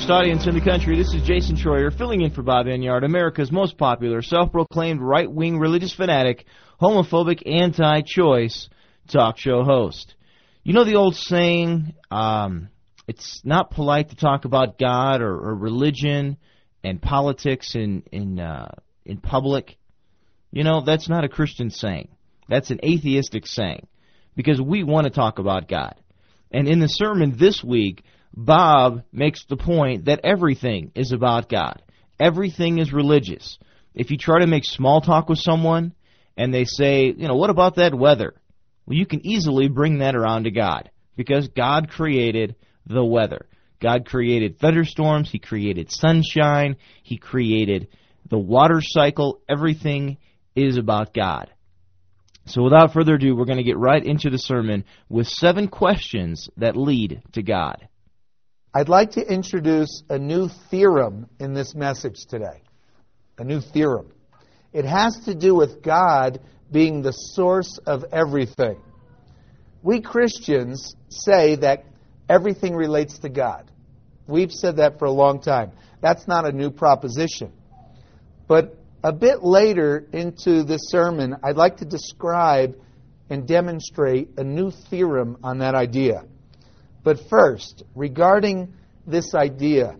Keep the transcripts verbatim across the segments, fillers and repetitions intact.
largest audience in the country. This is Jason Troyer, filling in for Bob Enyard, America's most popular, self-proclaimed right-wing religious fanatic, homophobic, anti-choice talk show host. You know the old saying, um, it's not polite to talk about God or, or religion and politics in in uh, in public? You know, that's not a Christian saying. That's an atheistic saying, because we want to talk about God. And in the sermon this week, Bob makes the point that everything is about God. Everything is religious. If you try to make small talk with someone and they say, you know, what about that weather? Well, you can easily bring that around to God, because God created the weather. God created thunderstorms. He created sunshine. He created the water cycle. Everything is about God. So without further ado, we're going to get right into the sermon with seven questions that lead to God. I'd like to introduce a new theorem in this message today. A new theorem. It has to do with God being the source of everything. We Christians say that everything relates to God. We've said that for a long time. That's not a new proposition. But a bit later into this sermon, I'd like to describe and demonstrate a new theorem on that idea. But first, regarding this idea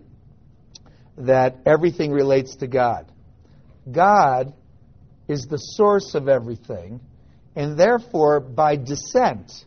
that everything relates to God, God is the source of everything, and therefore, by descent,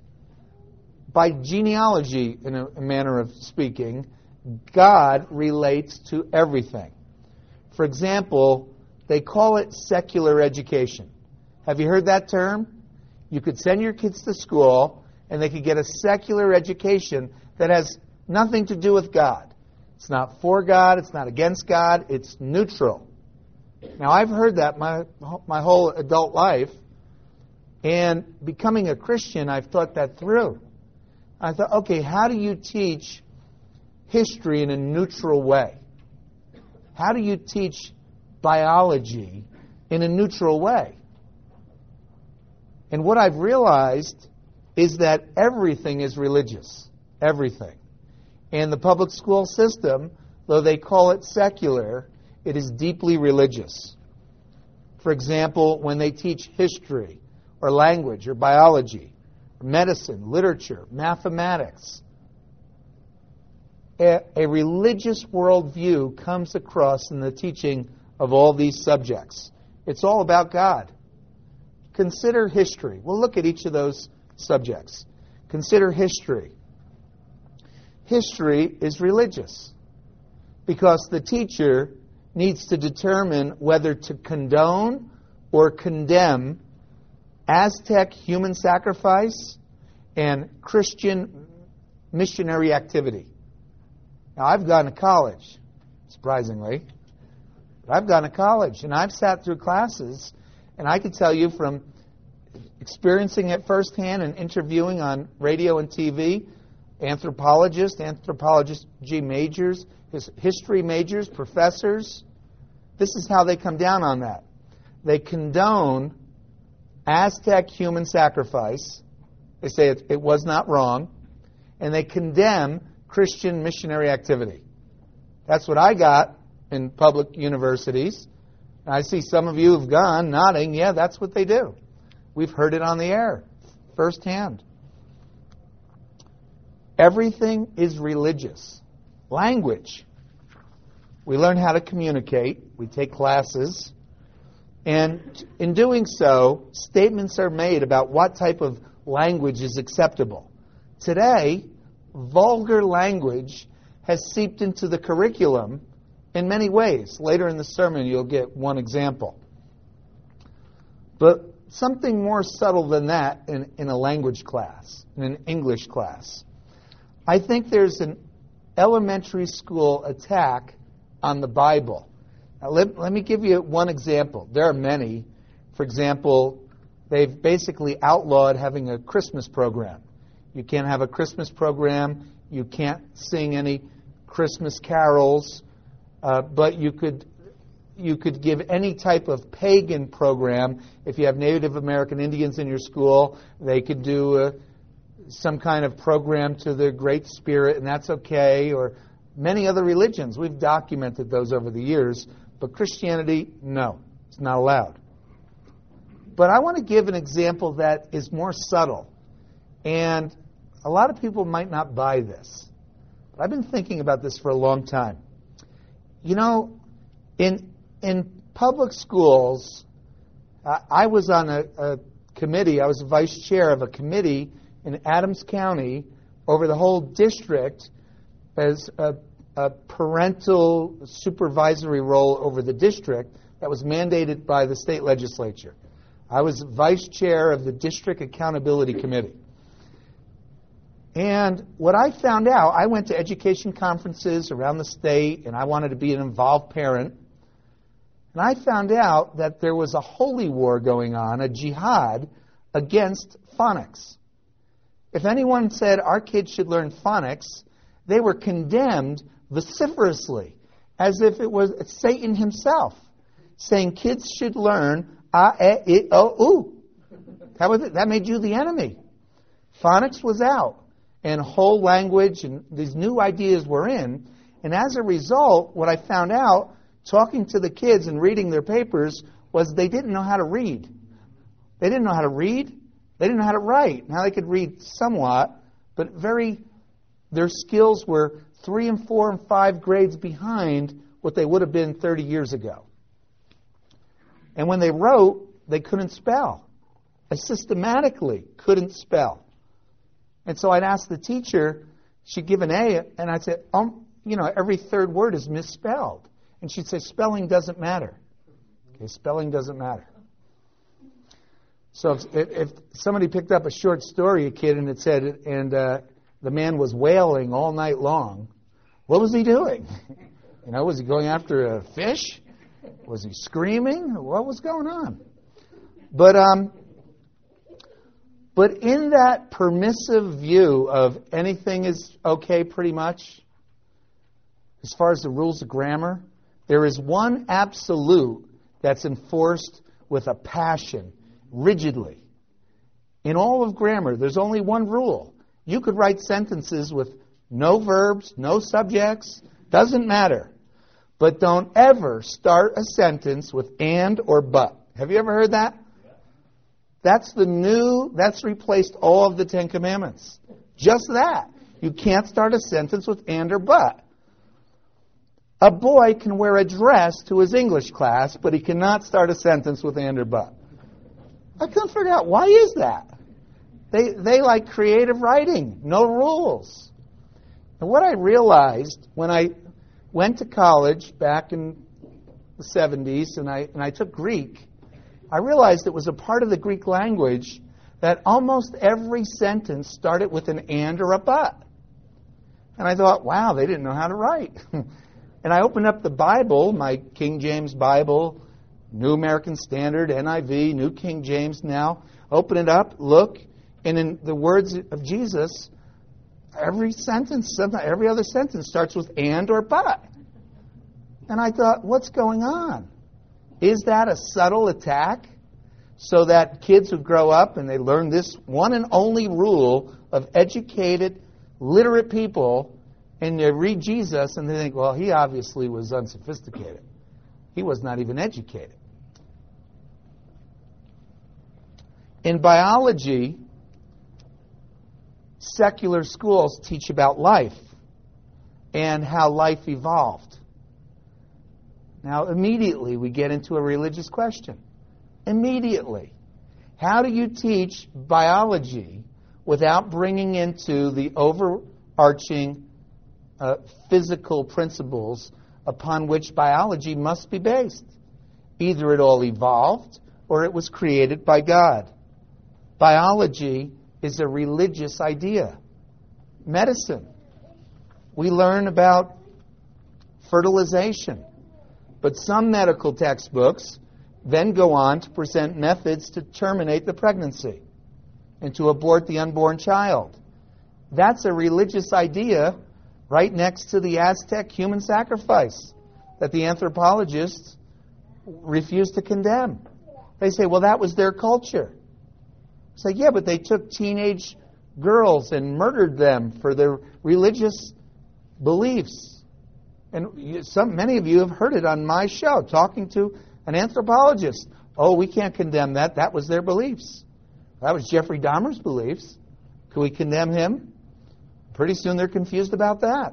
by genealogy, in a manner of speaking, God relates to everything. For example, they call it secular education. Have you heard that term? You could send your kids to school, and they could get a secular education that has nothing to do with God. It's not for God, it's not against God, it's neutral. Now, I've heard that my my whole adult life, and becoming a Christian, I've thought that through. I thought, okay, how do you teach history in a neutral way? How do you teach biology in a neutral way? And what I've realized is that everything is religious. Everything. And the public school system, though they call it secular, it is deeply religious. For example, when they teach history or language or biology, medicine, literature, mathematics, a, a religious worldview comes across in the teaching of all these subjects. It's all about God. Consider history. We'll look at each of those subjects. Consider history. History is religious because the teacher needs to determine whether to condone or condemn Aztec human sacrifice and Christian missionary activity. Now, I've gone to college, surprisingly. But I've gone to college, and I've sat through classes, and I can tell you from experiencing it firsthand and interviewing on radio and T V, anthropologists, anthropology majors, history majors, professors, this is how they come down on that. They condone Aztec human sacrifice. They say it, it was not wrong. And they condemn Christian missionary activity. That's what I got in public universities. And I see some of you have gone nodding, yeah, that's what they do. We've heard it on the air firsthand. Everything is religious. Language. We learn how to communicate. We take classes. And in doing so, statements are made about what type of language is acceptable. Today, vulgar language has seeped into the curriculum in many ways. Later in the sermon, you'll get one example. But something more subtle than that in, in a language class, in an English class. I think there's an elementary school attack on the Bible. Now, let, let me give you one example. There are many. For example, they've basically outlawed having a Christmas program. You can't have a Christmas program. You can't sing any Christmas carols. Uh, but you could you could give any type of pagan program. If you have Native American Indians in your school, they could do a, some kind of program to the Great Spirit, and that's okay. Or Many other religions, we've documented those over the years, but Christianity, no, it's not allowed. But I want to give an example that is more subtle. And a lot of people might not buy this. But I've been thinking about this for a long time. You know, in in public schools, uh, I was on a, a committee, I was a vice chair of a committee in Adams County over the whole district as a, a parental supervisory role over the district that was mandated by the state legislature. I was vice chair of the District Accountability Committee. And what I found out, I went to education conferences around the state, and I wanted to be an involved parent. And I found out that there was a holy war going on, a jihad, against phonics. If anyone said our kids should learn phonics, they were condemned vociferously, as if it was Satan himself, saying kids should learn a, e, I, o, u. That, was it. That made you the enemy. Phonics was out, and whole language and these new ideas were in. And as a result, what I found out, talking to the kids and reading their papers, was they didn't know how to read. They didn't know how to read. They didn't know how to write. Now they could read somewhat, but very, their skills were three and four and five grades behind what they would have been thirty years ago. And when they wrote, they couldn't spell. They systematically couldn't spell. And so I'd ask the teacher, she'd give an A, and I'd say, um, you know, every third word is misspelled. And she'd say, spelling doesn't matter. Okay, spelling doesn't matter. So if, if somebody picked up a short story, a kid, and it said, and uh, the man was wailing all night long, what was he doing? You know, was he going after a fish? Was he screaming? What was going on? But um, but in that permissive view of anything is okay pretty much, as far as the rules of grammar, there is one absolute that's enforced with a passion, rigidly. In all of grammar, there's only one rule. You could write sentences with no verbs, no subjects, doesn't matter. But don't ever start a sentence with and or but. Have you ever heard that? That's the new, that's replaced all of the Ten Commandments. Just that. You can't start a sentence with and or but. A boy can wear a dress to his English class, but he cannot start a sentence with and or but. I couldn't figure out, why is that? They they like creative writing, no rules. And what I realized when I went to college back in the seventies and I and I took Greek, I realized it was a part of the Greek language that almost every sentence started with an and or a but. And I thought, wow, they didn't know how to write. And I opened up the Bible, my King James Bible, New American Standard, N I V, New King James now. Open it up, look, and in the words of Jesus, every sentence, every other sentence starts with and or but. And I thought, what's going on? Is that a subtle attack? So that kids who grow up and they learn this one and only rule of educated, literate people, and they read Jesus and they think, well, he obviously was unsophisticated. He was not even educated. In biology, secular schools teach about life and how life evolved. Now, immediately we get into a religious question. Immediately. How do you teach biology without bringing into the overarching uh, physical principles upon which biology must be based? Either it all evolved or it was created by God. Biology is a religious idea. Medicine. We learn about fertilization. But some medical textbooks then go on to present methods to terminate the pregnancy and to abort the unborn child. That's a religious idea right next to the Aztec human sacrifice that the anthropologists refuse to condemn. They say, well, that was their culture. Say, yeah, but they took teenage girls and murdered them for their religious beliefs. And you, some, many of you have heard it on my show, talking to an anthropologist. Oh, we can't condemn that. That was their beliefs. That was Jeffrey Dahmer's beliefs. Can we condemn him? Pretty soon they're confused about that.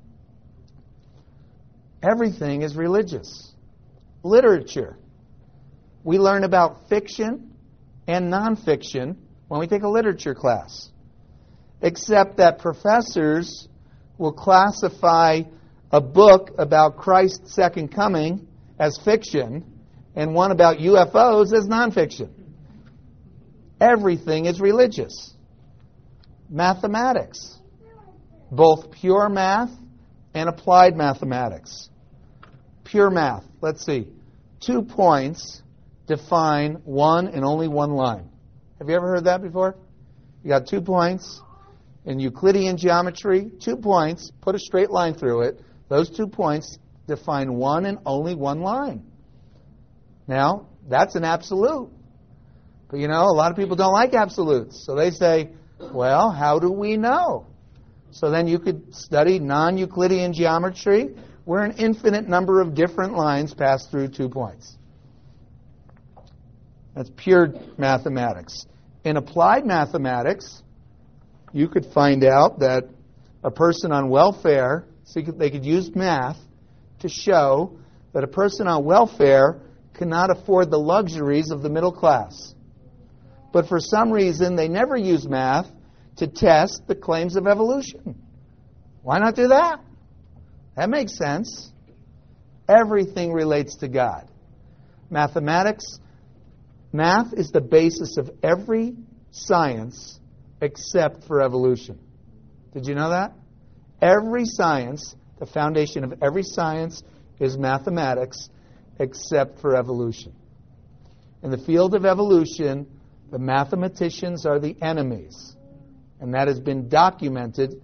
Everything is religious. Literature. We learn about fiction and nonfiction when we take a literature class. Except that professors will classify a book about Christ's second coming as fiction and one about U F Os as nonfiction. Everything is religious. Mathematics. Both pure math and applied mathematics. Pure math. Let's see. Two points define one and only one line. Have you ever heard that before? You got two points in Euclidean geometry. Two points. Put a straight line through it. Those two points define one and only one line. Now, that's an absolute. But you know, a lot of people don't like absolutes. So they say, well, how do we know? So then you could study non-Euclidean geometry where an infinite number of different lines pass through two points. That's pure mathematics. In applied mathematics, you could find out that a person on welfare, so they could use math to show that a person on welfare cannot afford the luxuries of the middle class. But for some reason, they never use math to test the claims of evolution. Why not do that? That makes sense. Everything relates to God. Mathematics, math is the basis of every science except for evolution. Did you know that? Every science, the foundation of every science is mathematics except for evolution. In the field of evolution, the mathematicians are the enemies. And that has been documented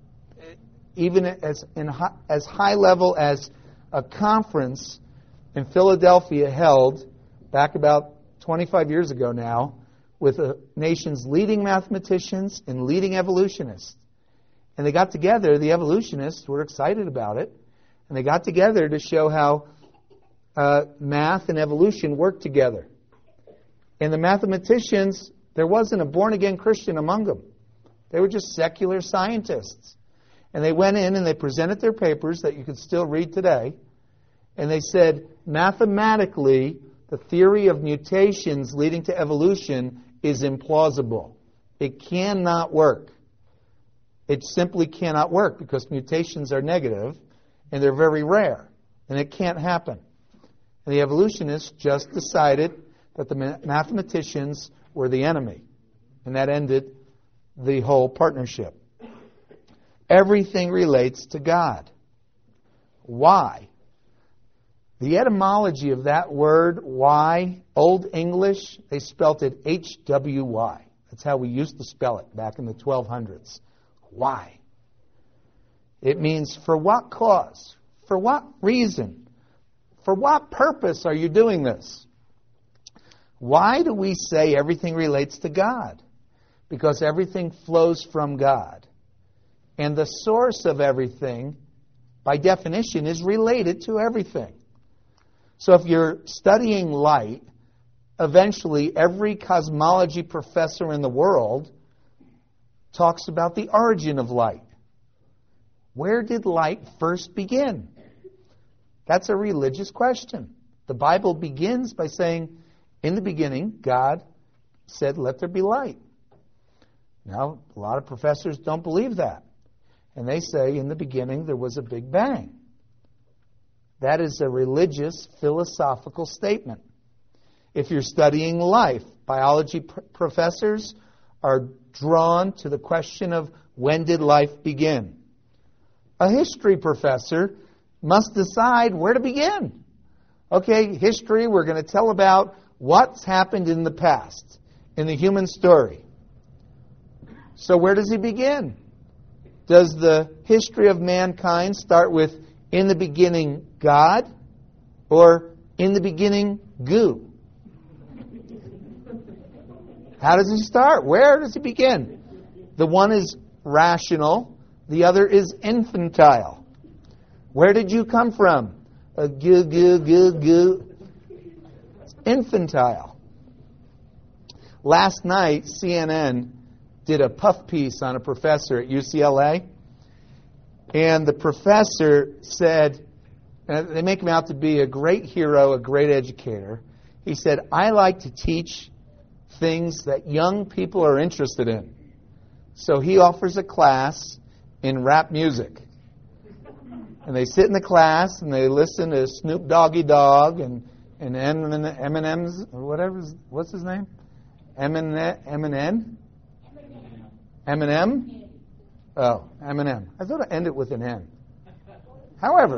even as, in, as high level as a conference in Philadelphia held back about twenty-five years ago now with the nation's leading mathematicians and leading evolutionists. And they got together, the evolutionists were excited about it, and they got together to show how uh, math and evolution work together. And the mathematicians, there wasn't a born-again Christian among them. They were just secular scientists. And they went in and they presented their papers that you could still read today. And they said, mathematically, the theory of mutations leading to evolution is implausible. It cannot work. It simply cannot work because mutations are negative and they're very rare. And it can't happen. And the evolutionists just decided that the mathematicians were the enemy. And that ended the whole partnership. Everything relates to God. Why? The etymology of that word, why, Old English, they spelt it H W Y. That's how we used to spell it back in the twelve hundreds. Why? It means for what cause? For what reason? For what purpose are you doing this? Why do we say everything relates to God? Because everything flows from God. And the source of everything, by definition, is related to everything. So if you're studying light, eventually every cosmology professor in the world talks about the origin of light. Where did light first begin? That's a religious question. The Bible begins by saying, in the beginning, God said, let there be light. Now, a lot of professors don't believe that. And they say, in the beginning, there was a Big Bang. That is a religious, philosophical statement. If you're studying life, biology pr- professors are drawn to the question of when did life begin? A history professor must decide where to begin. Okay, history, we're going to tell about what's happened in the past, in the human story. So where does he begin? Does the history of mankind start with, in the beginning, God, or in the beginning, goo? How does he start? Where does he begin? The one is rational, the other is infantile. Where did you come from? A goo, goo, goo, goo. It's infantile. Last night, C N N did a puff piece on a professor at U C L A. And the professor said, and they make him out to be a great hero, a great educator. He said, I like to teach things that young people are interested in. So he offers a class in rap music. And they sit in the class and they listen to Snoop Doggy Dogg and, and Eminem's, or whatever, what's his name? Eminem? Eminem? Eminem? Oh, Eminem. I thought it ended with an N. However,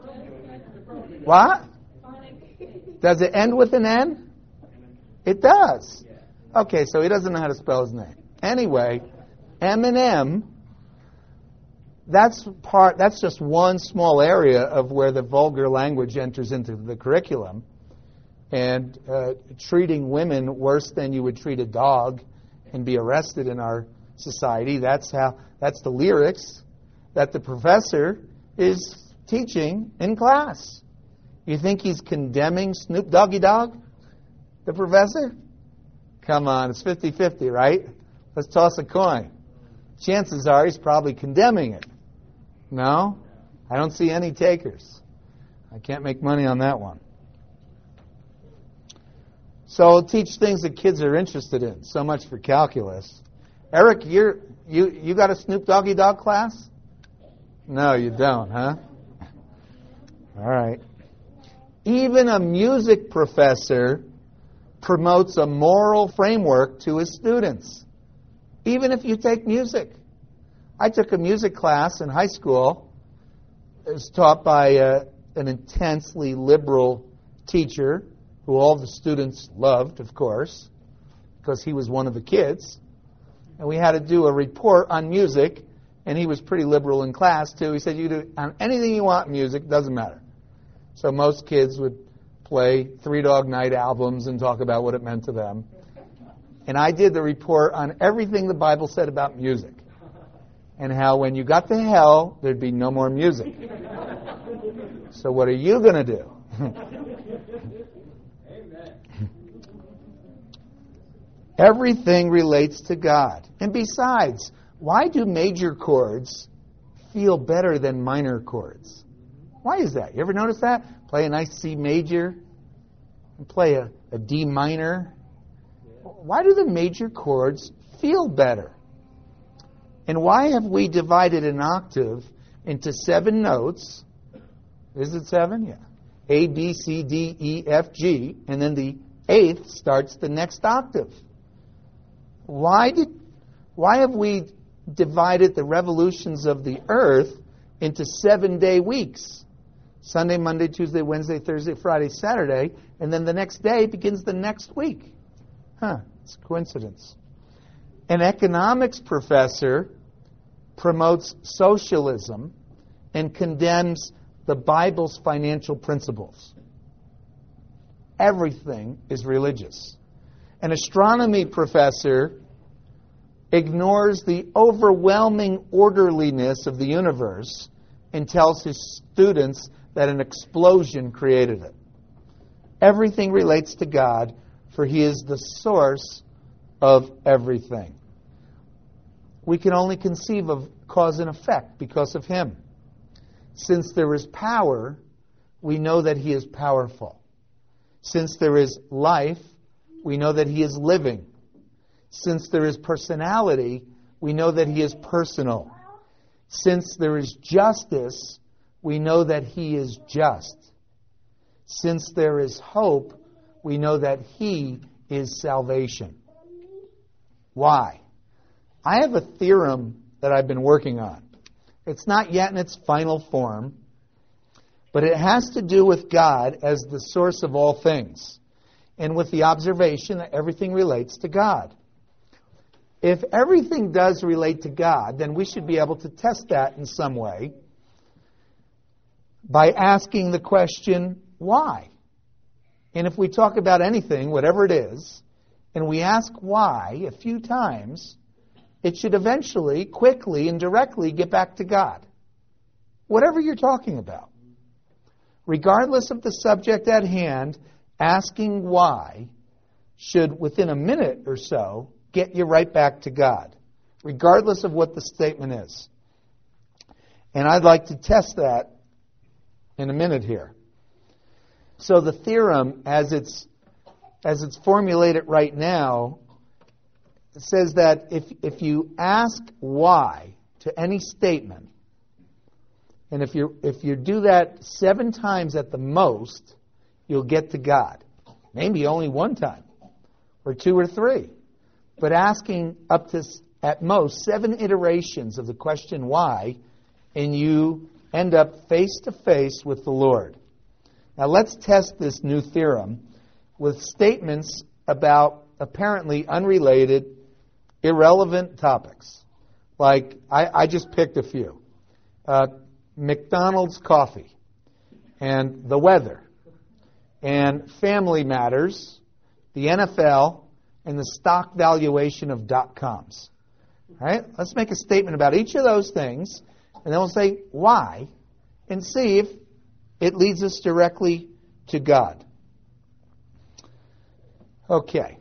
what? Does it end with an N? It does. Okay, so he doesn't know how to spell his name. Anyway, Eminem, that's part. That's just one small area of where the vulgar language enters into the curriculum. And uh, treating women worse than you would treat a dog and be arrested in our society, that's how. That's the lyrics that the professor is teaching in class. You think he's condemning Snoop Doggy Dogg, the professor? Come on, it's fifty-fifty, right? Let's toss a coin. Chances are he's probably condemning it. No? I don't see any takers. I can't make money on that one. So teach things that kids are interested in. So much for calculus. Eric, you're, you you got a Snoop Doggy Dogg class? No, you don't, huh? All right. Even a music professor promotes a moral framework to his students. Even if you take music. I took a music class in high school. It was taught by uh, an intensely liberal teacher who all the students loved, of course, because he was one of the kids. And we had to do a report on music, and he was pretty liberal in class, too. He said, you do on anything you want music, doesn't matter. So most kids would play Three Dog Night albums and talk about what it meant to them. And I did the report on everything the Bible said about music, and how when you got to hell, there'd be no more music. So what are you going to do? Everything relates to God. And besides, why do major chords feel better than minor chords? Why is that? You ever notice that? Play a nice C major and play a, a D minor. Why do the major chords feel better? And why have we divided an octave into seven notes? Is it seven? Yeah. A, B, C, D, E, F, G. And then the eighth starts the next octave. Why did? Why have we divided the revolutions of the earth into seven-day weeks? Sunday, Monday, Tuesday, Wednesday, Thursday, Friday, Saturday, and then the next day begins the next week. Huh, it's a coincidence. An economics professor promotes socialism and condemns the Bible's financial principles. Everything is religious. An astronomy professor ignores the overwhelming orderliness of the universe and tells his students that an explosion created it. Everything relates to God, for He is the source of everything. We can only conceive of cause and effect because of Him. Since there is power, we know that He is powerful. Since there is life, we know that He is living. Since there is personality, we know that He is personal. Since there is justice, we know that He is just. Since there is hope, we know that He is salvation. Why? I have a theorem that I've been working on. It's not yet in its final form, but it has to do with God as the source of all things, and with the observation that everything relates to God. If everything does relate to God, then we should be able to test that in some way by asking the question, why? And if we talk about anything, whatever it is, and we ask why a few times, it should eventually, quickly, and directly get back to God. whatever you're talking about. Regardless of the subject at hand, asking why should, within a minute or so, get you right back to God, regardless of what the statement is. And I'd like to test that in a minute here. So the theorem, as it's as it's formulated right now, says that if if you ask why to any statement, and if you if you do that seven times at the most, you'll get to God. Maybe only one time, or two or three. But asking up to, at most, seven iterations of the question why, and you end up face to face with the Lord. Now let's test this new theorem with statements about apparently unrelated, irrelevant topics. Like, I, I just picked a few. Uh, McDonald's coffee, and the weather, and family matters, the N F L, and the stock valuation of dot-coms. All right? Let's make a statement about each of those things, and then we'll say why, and see if it leads us directly to God. Okay.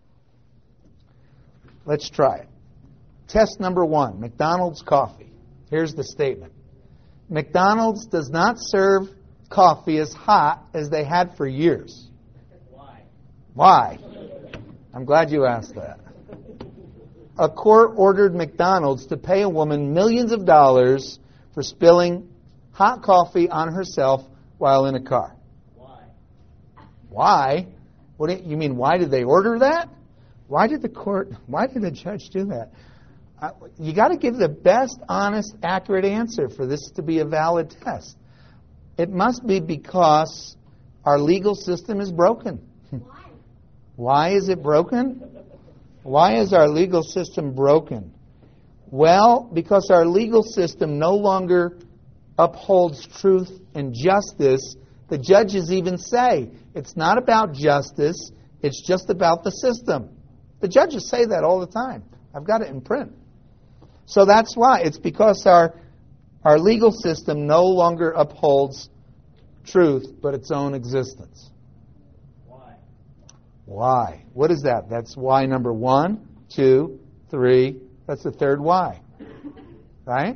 Let's try it. Test number one, McDonald's coffee. Here's the statement. McDonald's does not serve coffee as hot as they had for years. Why? Why? I'm glad you asked that. A court ordered McDonald's to pay a woman millions of dollars for spilling hot coffee on herself while in a car. Why? Why? What do you, you mean, why did they order that? Why did the court, why did the judge do that? Uh, you got to give the best, honest, accurate answer for this to be a valid test. It must be because our legal system is broken. Why? Why is it broken? Why is our legal system broken? Well, because our legal system no longer upholds truth and justice. The judges even say it's not about justice, it's just about the system. The judges say that all the time. I've got it in print. So that's why. It's because our our legal system no longer upholds truth, but its own existence. Why? Why? What is that? That's why number one, two, three. That's the third why. Right?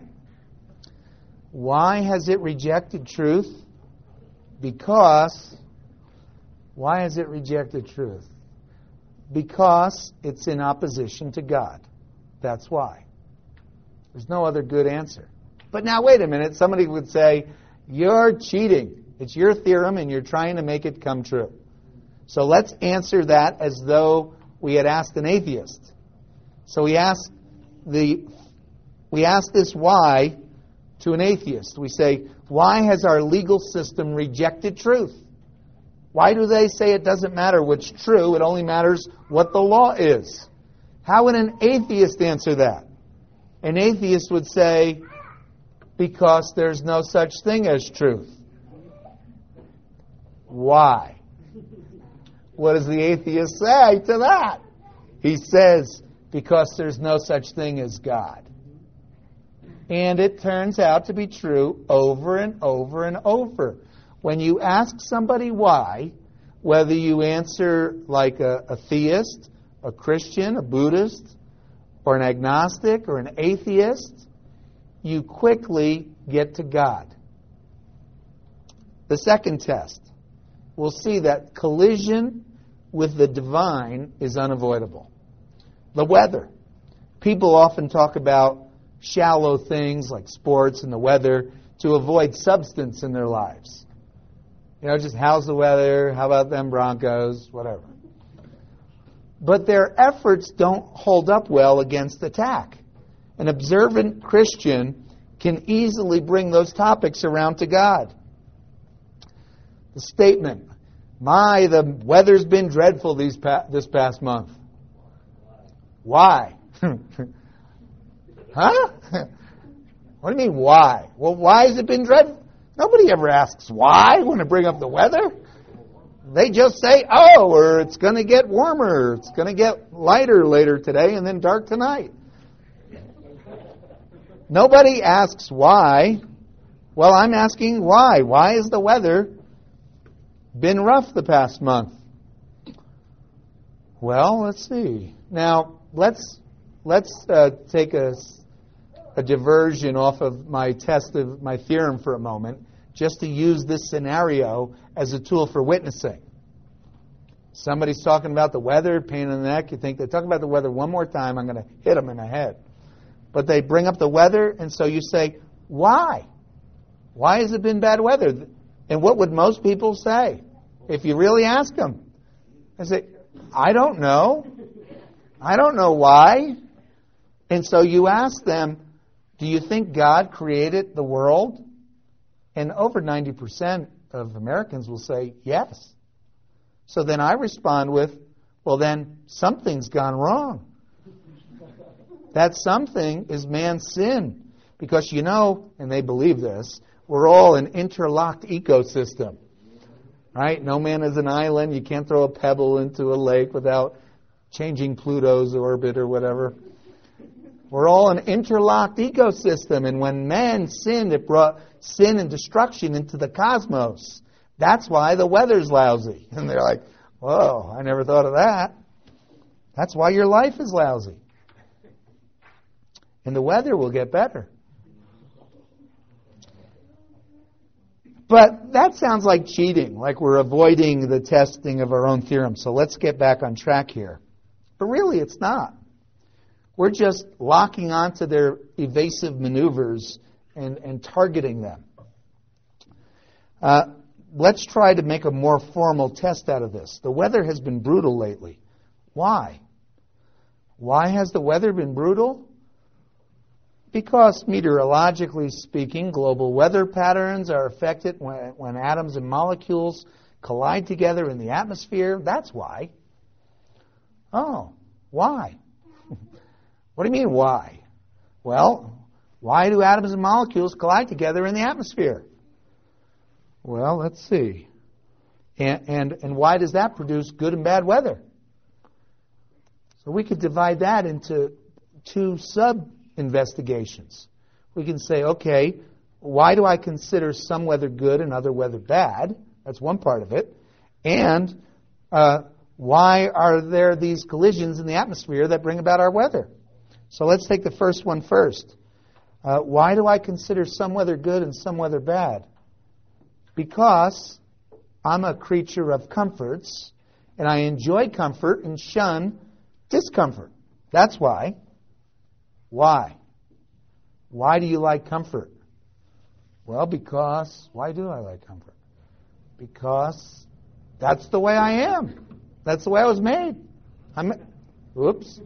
Why has it rejected truth? Because, why has it rejected truth? Because it's in opposition to God. That's why. There's no other good answer. But now, wait a minute. Somebody would say, you're cheating. It's your theorem and you're trying to make it come true. So let's answer that as though we had asked an atheist. So we ask the we ask this why to an atheist. We say, why has our legal system rejected truth? Why do they say it doesn't matter what's true, it only matters what the law is? How would an atheist answer that? An atheist would say, because there's no such thing as truth. Why? What does the atheist say to that? He says, because there's no such thing as God. And it turns out to be true over and over and over. When you ask somebody why, whether you answer like a, a theist, a Christian, a Buddhist, or an agnostic, or an atheist, you quickly get to God. The second test, we'll see that collision with the divine is unavoidable. The weather. People often talk about shallow things like sports and the weather to avoid substance in their lives. You know, just how's the weather? How about them Broncos? Whatever. But their efforts don't hold up well against attack. An observant Christian can easily bring those topics around to God. The statement, my, the weather's been dreadful these pa- this past month. Why? Huh? What do you mean, why? Well, why has it been dreadful? Nobody ever asks why when they bring up the weather. They just say, oh, or it's going to get warmer, it's going to get lighter later today and then dark tonight. Nobody asks why. Well, I'm asking why. Why has the weather been rough the past month? Well, let's see. Now, let's let's uh, take a, a diversion off of my test of my theorem for a moment, just to use this scenario as a tool for witnessing. Somebody's talking about the weather, pain in the neck. You think they're talking about the weather one more time, I'm going to hit them in the head. But they bring up the weather, and so you say, why? Why has it been bad weather? And what would most people say if you really ask them? They say, I don't know. I don't know why. And so you ask them, do you think God created the world? And over ninety percent of Americans will say yes. So then I respond with, well, then something's gone wrong. That something is man's sin. Because you know, and they believe this, we're all an interlocked ecosystem. Right? No man is an island. You can't throw a pebble into a lake without changing Pluto's orbit or whatever. We're all an interlocked ecosystem. And when man sinned, it brought sin and destruction into the cosmos. That's why the weather's lousy. And they're like, whoa, I never thought of that. That's why your life is lousy. And the weather will get better. But that sounds like cheating, like we're avoiding the testing of our own theorem. So let's get back on track here. But really, it's not. We're just locking onto their evasive maneuvers and, and targeting them. Uh, let's try to make a more formal test out of this. The weather has been brutal lately. Why? Why has the weather been brutal? Because meteorologically speaking, global weather patterns are affected when, when atoms and molecules collide together in the atmosphere. That's why. Oh, why? What do you mean, why? Well, why do atoms and molecules collide together in the atmosphere? Well, let's see. And, and, and why does that produce good and bad weather? So we could divide that into two sub-investigations. We can say, okay, why do I consider some weather good and other weather bad? That's one part of it. And uh, why are there these collisions in the atmosphere that bring about our weather? So let's take the first one first. Uh, why do I consider some weather good and some weather bad? Because I'm a creature of comforts, and I enjoy comfort and shun discomfort. That's why. Why? Why do you like comfort? Well, because, why do I like comfort? Because that's the way I am. That's the way I was made. I'm, oops.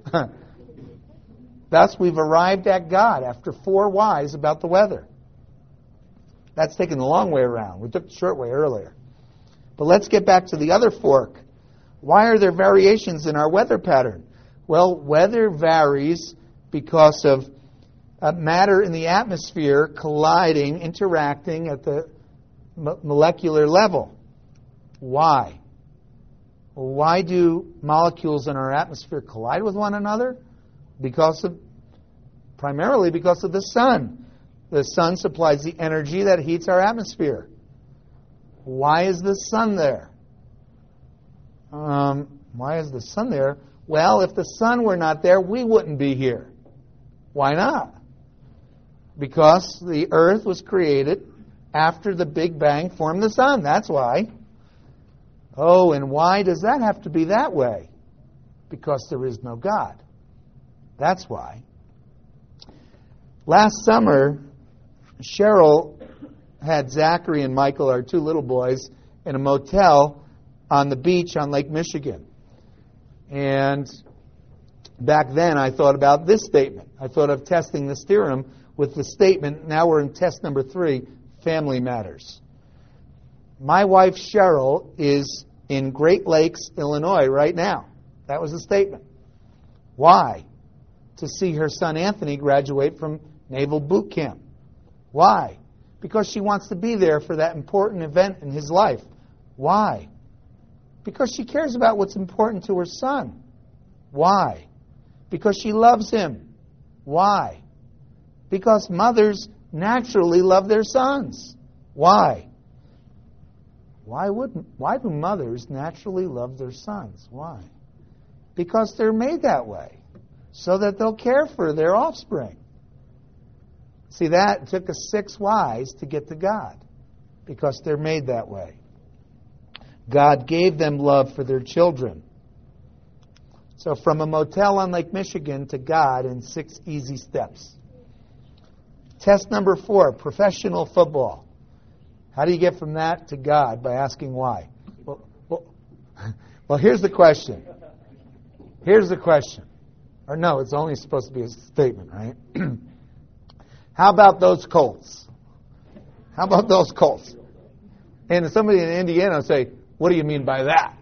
Thus, we've arrived at God after four whys about the weather. That's taking the long way around. We took the short way earlier. But let's get back to the other fork. Why are there variations in our weather pattern? Well, weather varies because of uh, matter in the atmosphere colliding, interacting at the m- molecular level. Why? Well, why do molecules in our atmosphere collide with one another? Because of, primarily because of the sun. The sun supplies the energy that heats our atmosphere. Why is the sun there? Um, why is the sun there? Well, if the sun were not there, we wouldn't be here. Why not? Because the earth was created after the Big Bang formed the sun. That's why. Oh, and why does that have to be that way? Because there is no God. That's why. Last summer, Cheryl had Zachary and Michael, our two little boys, in a motel on the beach on Lake Michigan. And back then I thought about this statement. I thought of testing this theorem with the statement, now we're in test number three, family matters. My wife Cheryl is in Great Lakes, Illinois right now. That was the statement. Why? To see her son Anthony graduate from Naval Boot Camp. Why? Because she wants to be there for that important event in his life. Why? Because she cares about what's important to her son. Why? Because she loves him. Why? Because mothers naturally love their sons. Why? Why wouldn't? Why do mothers naturally love their sons? Why? Because they're made that way, so that they'll care for their offspring. See, that took us six whys to get to God, because they're made that way. God gave them love for their children. So from a motel on Lake Michigan to God in six easy steps. Test number four, professional football. How do you get from that to God? By asking why. Well, well, well here's the question. Here's the question. Or no, it's only supposed to be a statement, right? How about those Colts? How about those Colts? And somebody in Indiana will say, what do you mean by that?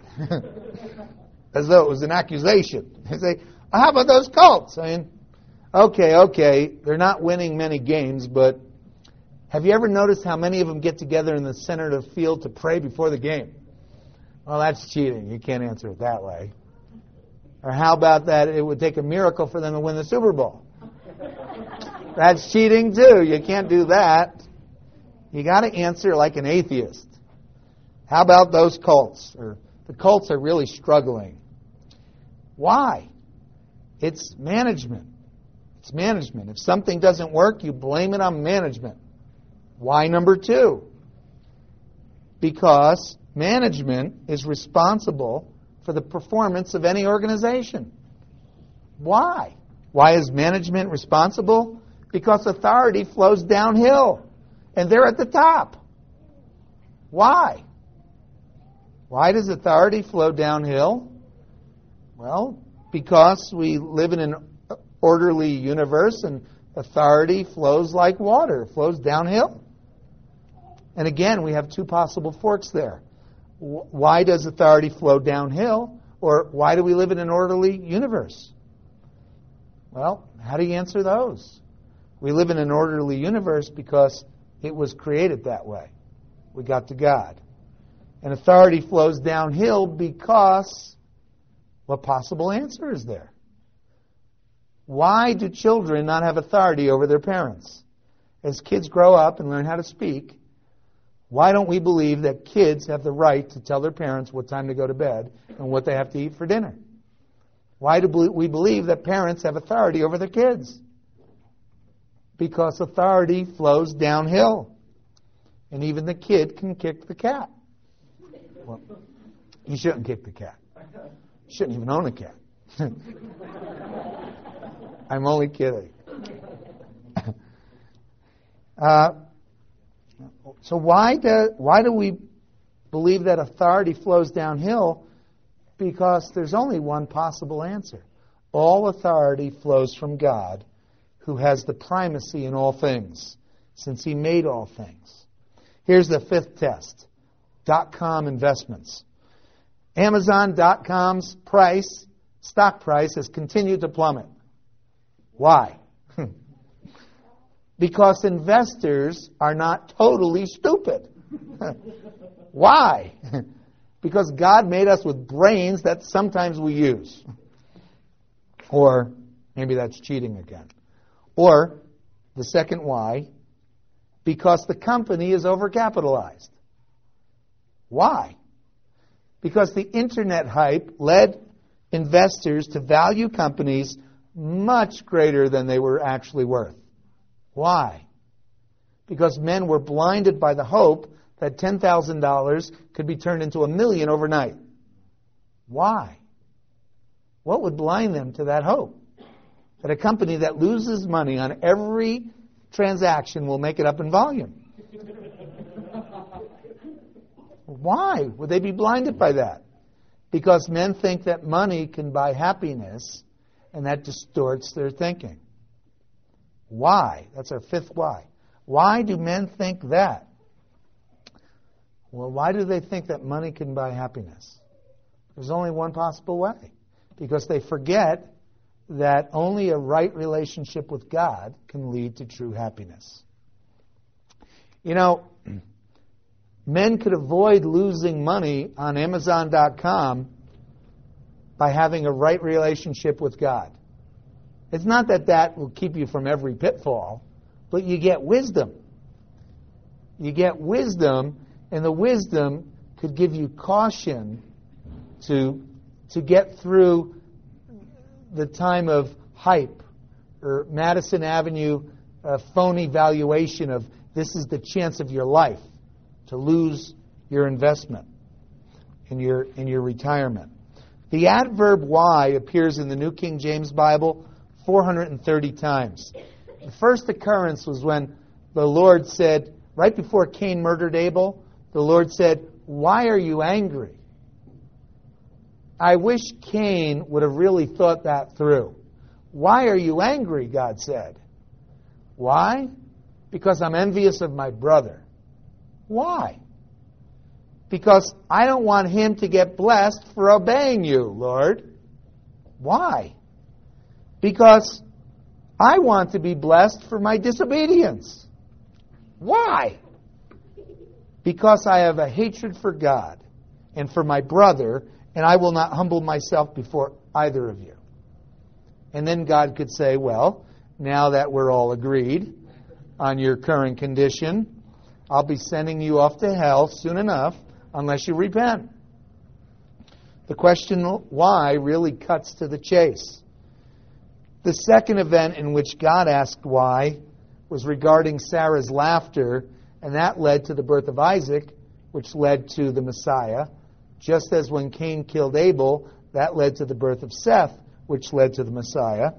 As though it was an accusation. They say, well, how about those Colts? I mean, okay, okay, they're not winning many games, but have you ever noticed how many of them get together in the center of the field to pray before the game? Well, that's cheating. You can't answer it that way. Or how about that it would take a miracle for them to win the Super Bowl? That's cheating too. You can't do that. You got to answer like an atheist. How about those Colts? Or the Colts are really struggling. Why? It's management. It's management. If something doesn't work, you blame it on management. Why number two? Because management is responsible for the performance of any organization. Why? Why is management responsible? Because authority flows downhill, and they're at the top. Why? Why does authority flow downhill? Well, because we live in an orderly universe, and authority flows like water. It flows downhill. And again, we have two possible forks there. Why does authority flow downhill? Or why do we live in an orderly universe? Well, how do you answer those? We live in an orderly universe because it was created that way. We got to God. And authority flows downhill because what possible answer is there? Why do children not have authority over their parents? As kids grow up and learn how to speak, why don't we believe that kids have the right to tell their parents what time to go to bed and what they have to eat for dinner? Why do we believe that parents have authority over their kids? Because authority flows downhill. And even the kid can kick the cat. Well, you shouldn't kick the cat. You shouldn't even own a cat. I'm only kidding. uh, so why do, why do we believe that authority flows downhill? Because there's only one possible answer. All authority flows from God, who has the primacy in all things, since He made all things. Here's the fifth test. Dot-com investments. Amazon dot com's price, stock price, has continued to plummet. Why? Because investors are not totally stupid. Why? Because God made us with brains that sometimes we use. Or maybe that's cheating again. Or the second why, because the company is overcapitalized. Why? Because the internet hype led investors to value companies much greater than they were actually worth. Why? Because men were blinded by the hope that ten thousand dollars could be turned into a million overnight. Why? What would blind them to that hope? That a company that loses money on every transaction will make it up in volume. Why would they be blinded by that? Because men think that money can buy happiness, and that distorts their thinking. Why? That's our fifth why. Why do men think that? Well, why do they think that money can buy happiness? There's only one possible way. Because they forget that only a right relationship with God can lead to true happiness. You know, men could avoid losing money on Amazon dot com by having a right relationship with God. It's not that that will keep you from every pitfall, but you get wisdom. You get wisdom, and the wisdom could give you caution to, to get through the time of hype or Madison Avenue uh, phony valuation of this is the chance of your life to lose your investment in your, in your retirement. The adverb why appears in the New King James Bible four hundred thirty times. The first occurrence was when the Lord said, right before Cain murdered Abel, the Lord said, "Why are you angry?" I wish Cain would have really thought that through. "Why are you angry?" God said. "Why? Because I'm envious of my brother." "Why?" "Because I don't want him to get blessed for obeying you, Lord." "Why?" "Because I want to be blessed for my disobedience." "Why?" "Because I have a hatred for God and for my brother, and I will not humble myself before either of you." And then God could say, well, now that we're all agreed on your current condition, I'll be sending you off to hell soon enough unless you repent. The question why really cuts to the chase. The second event in which God asked why was regarding Sarah's laughter, and that led to the birth of Isaac, which led to the Messiah. Just as when Cain killed Abel, that led to the birth of Seth, which led to the Messiah.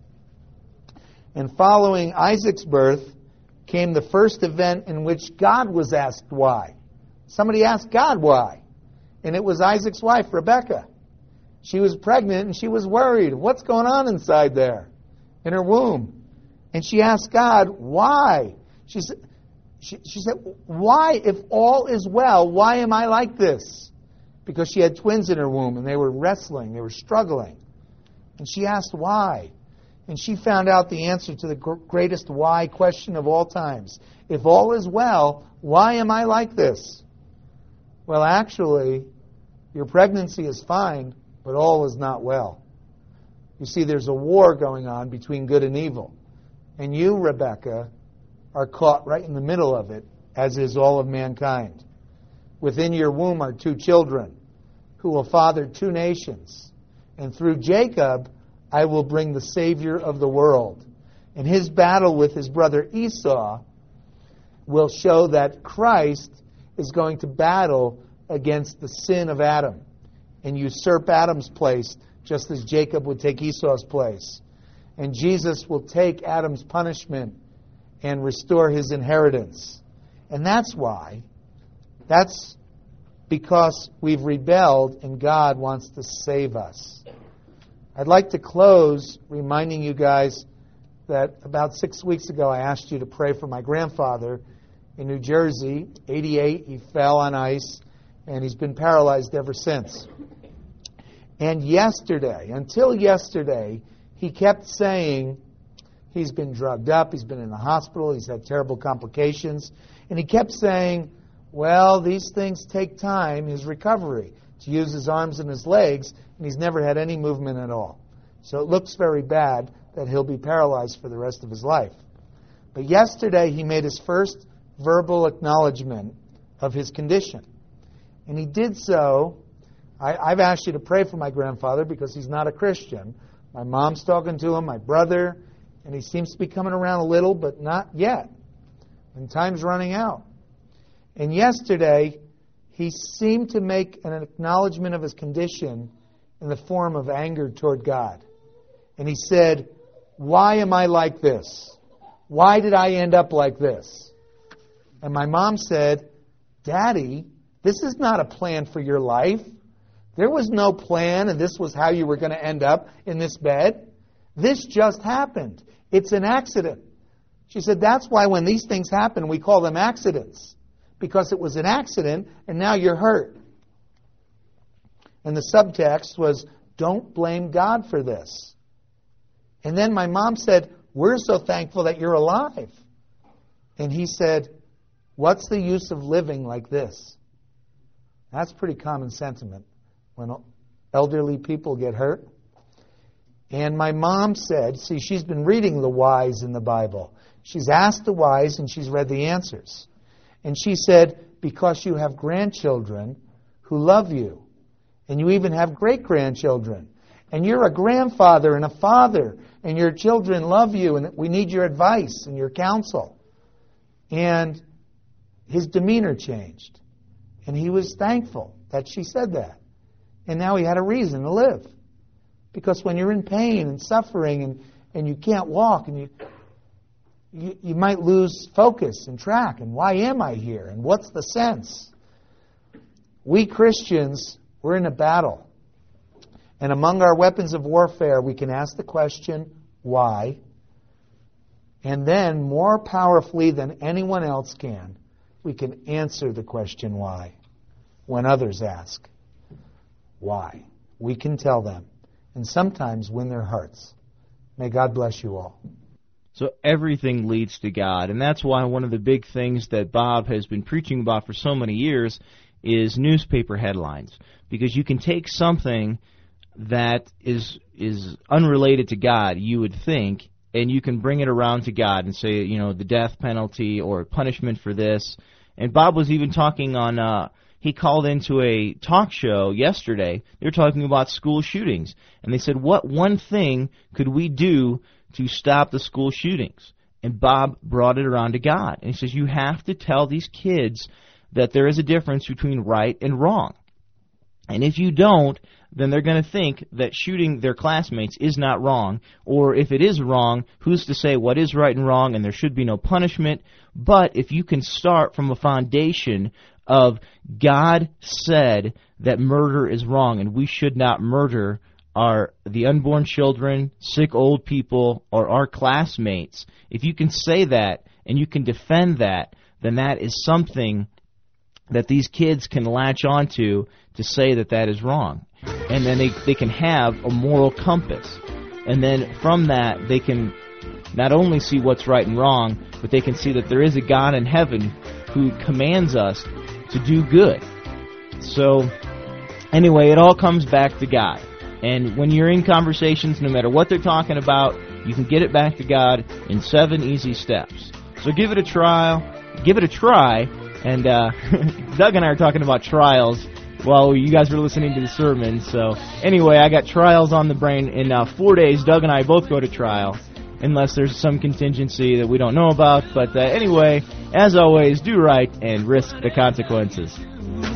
And following Isaac's birth came the first event in which God was asked why. Somebody asked God why. And it was Isaac's wife, Rebekah. She was pregnant and she was worried. What's going on inside there in her womb? And she asked God, why? She said, she, she said, why, if all is well, why am I like this? Because she had twins in her womb and they were wrestling, they were struggling. And she asked why. And she found out the answer to the greatest why question of all times. If all is well, why am I like this? Well, actually, your pregnancy is fine, but all is not well. You see, there's a war going on between good and evil. And you, Rebekah, are caught right in the middle of it, as is all of mankind. Within your womb are two children who will father two nations. And through Jacob, I will bring the Savior of the world. And his battle with his brother Esau will show that Christ is going to battle against the sin of Adam and usurp Adam's place, just as Jacob would take Esau's place. And Jesus will take Adam's punishment and restore his inheritance. And that's why. That's because we've rebelled and God wants to save us. I'd like to close reminding you guys that about six weeks ago I asked you to pray for my grandfather in New Jersey, eighty-eight. He fell on ice, and he's been paralyzed ever since. And yesterday, until yesterday, he kept saying he's been drugged up, he's been in the hospital, he's had terrible complications, and he kept saying, well, these things take time, his recovery, to use his arms and his legs, and he's never had any movement at all. So it looks very bad that he'll be paralyzed for the rest of his life. But yesterday he made his first verbal acknowledgement of his condition. And he did so. I, I've asked you to pray for my grandfather because he's not a Christian. My mom's talking to him, my brother, and he seems to be coming around a little, but not yet. And time's running out. And yesterday, he seemed to make an acknowledgement of his condition in the form of anger toward God. And he said, why am I like this? Why did I end up like this? And my mom said, Daddy, this is not a plan for your life. There was no plan, and this was how you were going to end up in this bed. This just happened. It's an accident. She said, that's why when these things happen, we call them accidents. Because it was an accident, and now you're hurt. And the subtext was, don't blame God for this. And then my mom said, we're so thankful that you're alive. And he said, what's the use of living like this? That's pretty common sentiment when elderly people get hurt. And my mom said, see, she's been reading the whys in the Bible. She's asked the whys and she's read the answers. And she said, because you have grandchildren who love you. And you even have great-grandchildren. And you're a grandfather and a father. And your children love you. And we need your advice and your counsel. And his demeanor changed. And he was thankful that she said that. And now he had a reason to live. Because when you're in pain and suffering and, and you can't walk and you, you you might lose focus and track. And why am I here? And what's the sense? We Christians, we're in a battle. And among our weapons of warfare, we can ask the question, why? And then, more powerfully than anyone else can, we can answer the question why when others ask why. We can tell them and sometimes win their hearts. May God bless you all. So everything leads to God, and that's why one of the big things that Bob has been preaching about for so many years is newspaper headlines, because you can take something that is is unrelated to God, you would think, and you can bring it around to God and say, you know, the death penalty or punishment for this. And Bob was even talking on, uh, he called into a talk show yesterday. They were talking about school shootings. And they said, what one thing could we do to stop the school shootings? And Bob brought it around to God. And he says, you have to tell these kids that there is a difference between right and wrong. And if you don't, then they're going to think that shooting their classmates is not wrong. Or if it is wrong, who's to say what is right and wrong, and there should be no punishment. But if you can start from a foundation of God said that murder is wrong and we should not murder our the unborn children, sick old people, or our classmates, if you can say that and you can defend that, then that is something that these kids can latch onto to say that that is wrong. And then they, they can have a moral compass. And then from that, they can not only see what's right and wrong, but they can see that there is a God in heaven who commands us to do good. So, anyway, it all comes back to God. And when you're in conversations, no matter what they're talking about, you can get it back to God in seven easy steps. So give it a trial. Give it a try. And uh, Doug and I are talking about trials while you guys were listening to the sermon. So anyway, I got trials on the brain. In uh, four days, Doug and I both go to trial, unless there's some contingency that we don't know about. But uh, anyway, as always, do right and risk the consequences.